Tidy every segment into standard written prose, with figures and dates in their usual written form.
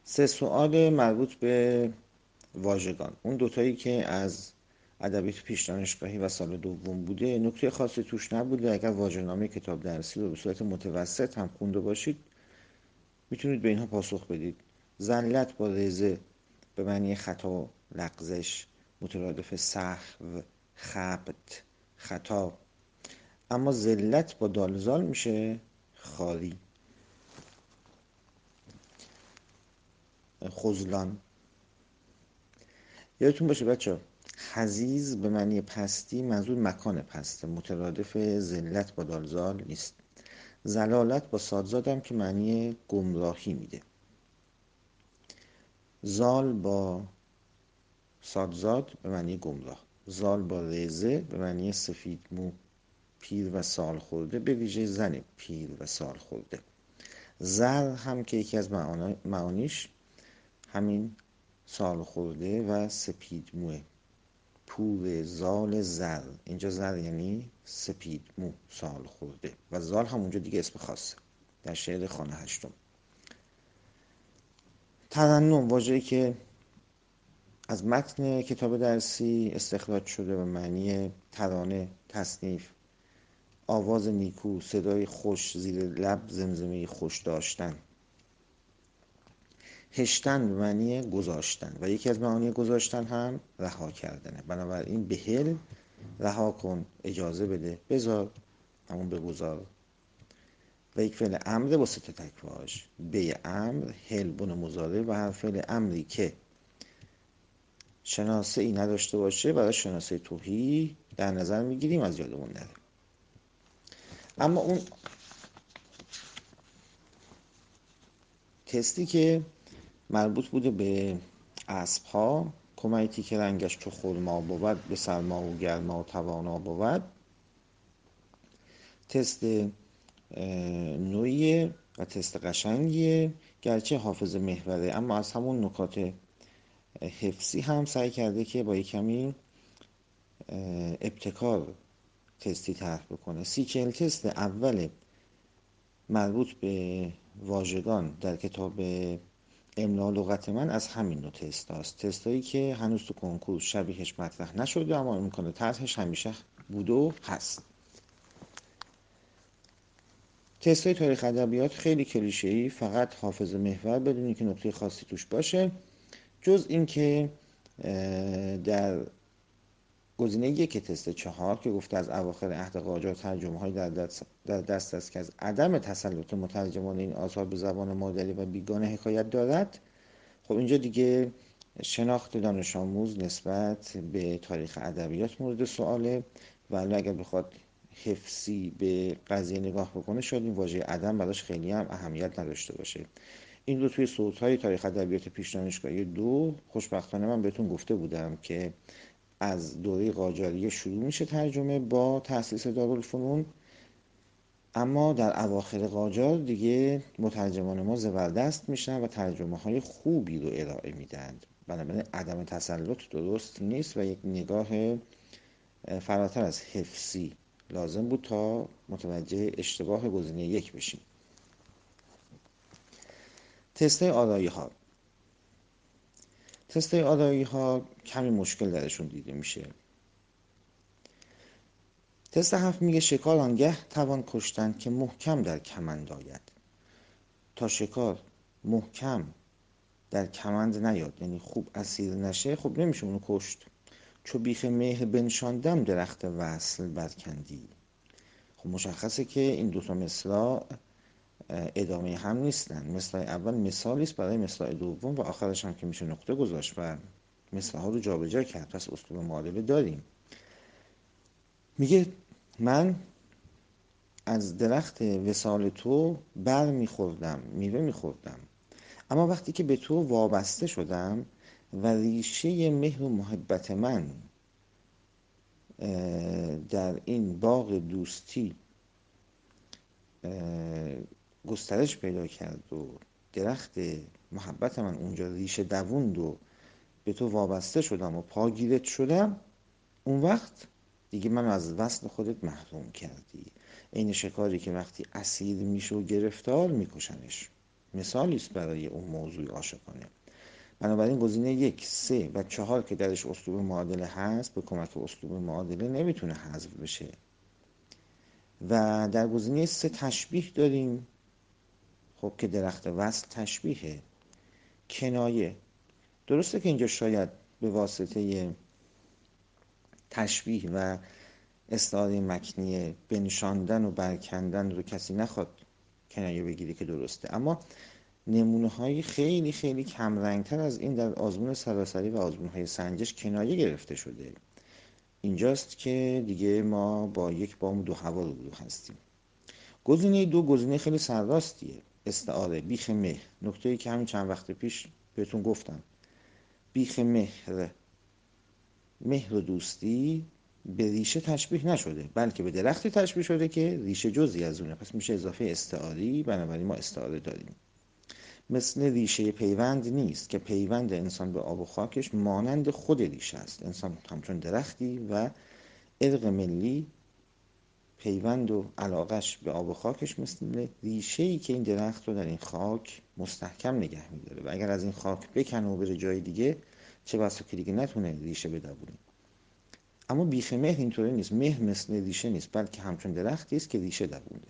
سه سوال مربوط به واژگان، اون دوتایی که از ادبیات پیش دانشگاهی و سال دوم بوده، نکته خاصی توش نبوده. اگر واژه‌نامه کتاب درسی رو به صورت متوسط هم خونده باشید میتونید به اینها پاسخ بدید. زلت با رزه به معنی خطا، لغزش، مترادف سهو، خبط، خطا. اما ذلت با دالزال میشه خاری، خذلان. یادتون باشه بچه، حزیز به معنی پستی، منظور مکان پسته، مترادف ذلت با دالزال نیست. زلالت با سادزادم که معنی گمراهی میده. زال با سادزاد به معنی گمراه. زال با ریزه به معنی سفید مو، پیر و سال خورده، به ویژه زن پیر و سال خورده. زر هم که یکی از معانیش همین سال خورده و سپید موه. پور زال زر، اینجا زر یعنی سپید مو، سال خورده. و زال هم اونجا دیگه اسم خاصه در شعر خانه هشتم. ترنم، واژه‌ای که از متن کتاب درسی استخراج شده و معنی ترانه، تصنیف، آواز نیکو، صدای خوش، زیر لب زمزمه خوش داشتن. هشتن به معنی گذاشتن و یکی از معانی گذاشتن هم رها کردنه. بنابراین بهل، رها کن، اجازه بده، بذار، همون بگذار. و یک فعل امر با سه تا تک‌واژه، به امر، هل بن مضارع و هر فعل امری که شناسه ای نداشته باشه برای شناسه توهی در نظر میگیریم، از یادمون نره. اما اون تستی که مربوط بوده به اسب ها، کمیتی که رنگش چو خرما بود، به سرما و گرما توانا بود، تست نوعیه و تست قشنگیه، گرچه حافظه محوره، اما از همون نکات حفظی هم سعی کرده که با یک کمی ابتکار تستی طرح بکنه. 30-40 تست اول مربوط به واژگان در کتاب املا لغت من از همین نوع تست هاست. تست هایی که هنوز تو کنکور شبیهش مطرح نشده اما امکان طرحش همیشه بوده و هست. تست های تاریخ ادبیات خیلی کلیشه‌ای، فقط حافظه محور بدون اینکه نکته خاصی توش باشه، جز اینکه در گزینه یک تست 4 که گفته از اواخر عهد قاجار ترجمه های در دست است که از عدم تسلط مترجمان این آثار به زبان مادری و بیگانه حکایت دارد، خب اینجا دیگه شناخت دانش آموز نسبت به تاریخ ادبیات مورد سواله. ولی اگر بخواد حفظی به قضیه نگاه بکنه شاید این واژه عدم براش خیلی هم اهمیت نداشته باشه. این رو توی صوت‌های تاریخ ادبیات پیش دانشگاهی 2 خوشبختانه من بهتون گفته بودم که از دوره قاجاریه شروع میشه ترجمه با تأسیس دارالفنون، اما در اواخر قاجار دیگه مترجمان ما زبردست میشن و ترجمه های خوبی رو ارائه میدن. بنابراین عدم تسلط درست نیست و یک نگاه فراتر از حفظی لازم بود تا متوجه اشتباه گزینه 1 بشیم. تست آرایی ها. تست آرایی ها کمی مشکل درشون دیده میشه. تست 7 میگه شکار آنگه توان کشتن که محکم در کمند آید. تا شکار محکم در کمند نیاد، یعنی خوب اسیر نشه، خب نمیشه اونو کشت. چو بیخ مهر بنشاندم درخت وصل برکندی. خب مشخصه که این دوتا مصرع ادامه هم نیستن. مصرع اول مثالی است برای مصرع دوم و آخرش هم که میشه نقطه گذاشت و مصرع ها رو جابجا کرد. پس اسلوب معادله داریم. میگه من از درخت وصال تو بر میخوردم، میوه میخوردم، اما وقتی که به تو وابسته شدم و ریشه مهر و محبت من در این باغ دوستی گسترش پیدا کرد و درخت محبت من اونجا ریشه دووند و به تو وابسته شدم و پاگیرت شدم، اون وقت دیگه من از وصل خودت محروم کردی. این شکاری که وقتی اسیر میشه و گرفتار میکشنش. مثالی است برای اون موضوع عاشقانه. بنابراین گزینه 1، 3 و 4 که درش اسلوب معادله هست به کمک اسلوب معادله نمیتونه حذف بشه. و در گزینه 3 تشبیه داریم، خب که درخت وصل تشبیهه. کنایه، درسته که اینجا شاید به واسطه تشبیه و استعاره مکنیه بنشاندن و برکندن رو کسی نخواد کنایه بگیری که درسته، اما نمونه های خیلی خیلی کمرنگتر از این در آزمون سراسری و آزمون های سنجش کنایه گرفته شده. اینجاست که دیگه ما با یک بام دو هوا روبرو هستیم. گزینه 2 گزینه خیلی سرراستیه، استعاره بیخ مهر. نکته‌ای که همین چند وقت پیش بهتون گفتم، بیخ مهر، مهر و دوستی به ریشه تشبیه نشده بلکه به درختی تشبیه شده که ریشه جزئی از اونه، پس میشه اضافه استعاری. بنابراین ما استعاره داریم. مثل ریشه پیوند نیست که پیوند انسان به آب و خاکش مانند خود ریشه است. انسان همچون درختی و ارق ملی پیوند و علاقش به آب و خاکش مثل ریشه‌ای که این درخت رو در این خاک مستحکم نگه می‌داره و اگر از این خاک بکنه و بره جای دیگه چه بسا که دیگه نتونه ریشه بدوونه. اما بیخ مهر اینطوری نیست. مهر مثل ریشه نیست بلکه همچون درختی است که ریشه دوونده.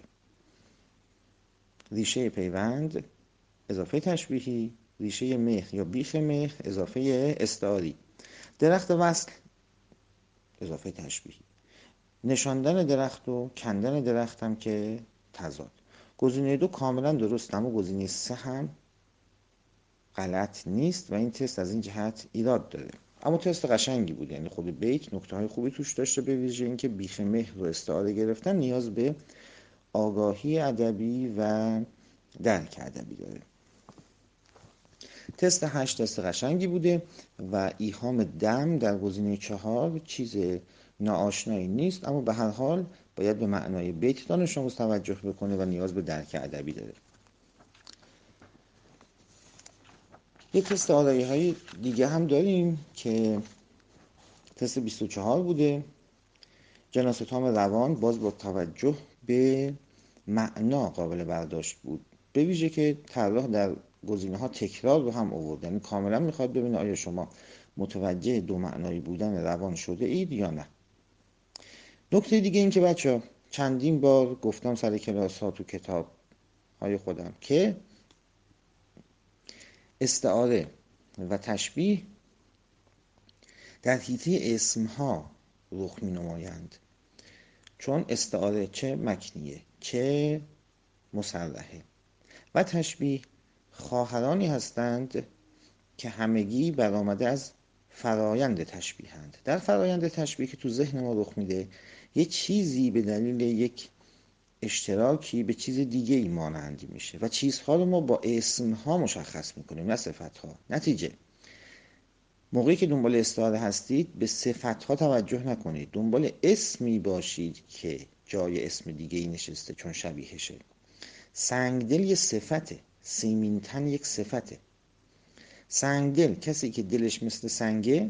ریشه پیوند اضافه تشبیهی، ریشه مهر یا بیخ مهر اضافه استعاری. درخت وصل اضافه تشبیهی. نشاندن درخت و کندن درخت هم که تضاد. گزینه 2 کاملا درست، اما گزینه 3 هم غلط نیست و این تست از این جهت ایراد داره. اما تست قشنگی بود، یعنی خود بیت نکته های خوبی توش داشته، به ویژه اینکه بیخ مهر و استعاره گرفتن نیاز به آگاهی ادبی و درک ادبی داره. تست 8 تست قشنگی بوده و ایهام دم در گزینه 4 چیز ناآشنایی نیست، اما به هر حال باید به معنای بیت دانش آموز توجه بکنه و نیاز به درک ادبی داره. یه تست آرایی های دیگه هم داریم که تست 24 بوده. جناستام روان باز با توجه به معنا قابل برداشت بود، به ویژه که طراح در گزینه ها تکرار رو هم آورد، یعنی کاملا میخواد ببینه آیا شما متوجه دو معنایی بودن روان شده اید یا نه. نکته دیگه این که بچه ها چندین بار گفتم سر کلاس ها تو کتاب های خودم که استعاره و تشبیه در حیطه اسم ها رخ می نمایند، چون استعاره چه مکنیه چه مصرحه و تشبیه خواهرانی هستند که همگی برآمده از فرایند تشبیهند. در فرایند تشبیه که تو ذهن ما رخ میده، یه چیزی به دلیل یک اشتراکی به چیز دیگه ای مانند میشه و چیزها رو ما با اسمها مشخص میکنیم نه صفتها. نتیجه موقعی که دنبال استعاره هستید به صفتها توجه نکنید، دنبال اسمی باشید که جای اسم دیگه ای نشسته چون شبیهشه. سنگدل یه صفته، سیمین تن یک صفته. سنگدل کسی که دلش مثل سنگه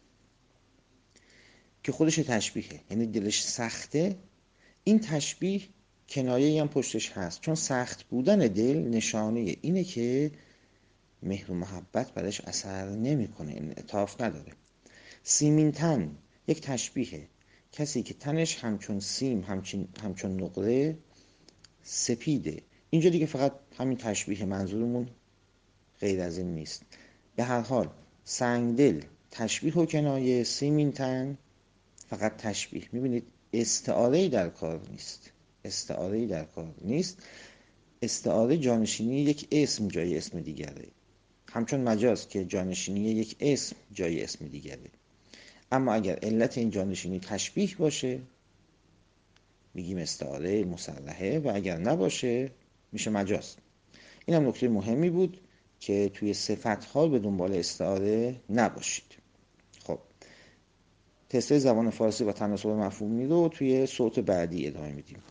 که خودش تشبیهه، یعنی دلش سخته. این تشبیه کنایه‌ای هم پشتش هست، چون سخت بودن دل نشانه اینه که مهر و محبت برش اثر نمیکنه، انعطاف نداره. سیمین تن یک تشبیهه، کسی که تنش همچون سیم همچون نقره سپیده. اینجا دیگه فقط همین تشبیه، منظورمون غیر از این نیست. به هر حال سنگدل تشبیه و کنایه، سیمین تن فقط تشبیه. میبینید استعاره‌ای در کار نیست، استعاره‌ای در کار نیست. استعاره جانشینی یک اسم جای اسم دیگره، همچون مجاز که جانشینی یک اسم جای اسم دیگره. اما اگر علت این جانشینی تشبیه باشه میگیم استعاره مصرحه و اگر نباشه میشه مجاز. این هم نکته مهمی بود که توی صفت‌ها به دنبال استعاره نباشید. خب تست زبان فارسی و تناسب مفهومی رو توی صوت بعدی ادامه میدیم.